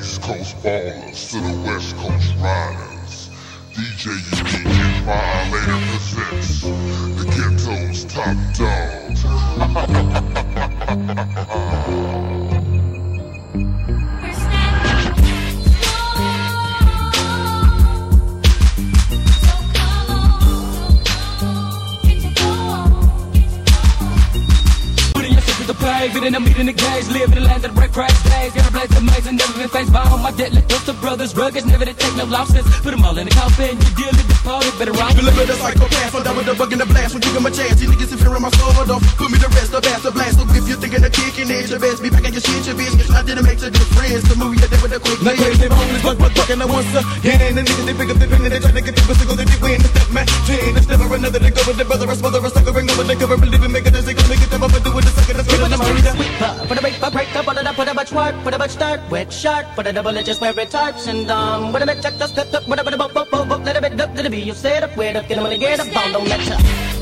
East Coast ballers to the West Coast riders. DJ Unique and Violator presents the Ghetto's Top Dog. Getting a meet in the gauge, live in the land of the break crash days. Got a place amazing, never been faced by all my deadly the brothers, rugged, never to take no losses. Put them all in the coffin, you deal with the party, better rock. You live with a psychopath, I'm down with the bug in the blast. When you give me a chance, you niggas interfering my sword off. Put me to rest, a bastard blast. So if you're thinking of kicking it, your best be back at your shit, your bitch. I didn't make such good friends. The movie you did with a quick like crazy homeless, but fucking I want some. Yeah, and the niggas they pick up the pen and they try to get people to go to the win. Step man, chain, it's never another to go with the brother, a smother, a sucker, and over the cover, believe in making this, they gonna get them up and do it the second. That's what I'm doing. For the break up, put a bunch work, put a bunch start, wet shark, put a double edges where it tarps, and with a bit check the step up, with a bit of book, let a bit duck, let it be, you set up, where up, get them on the get up, don't let ya.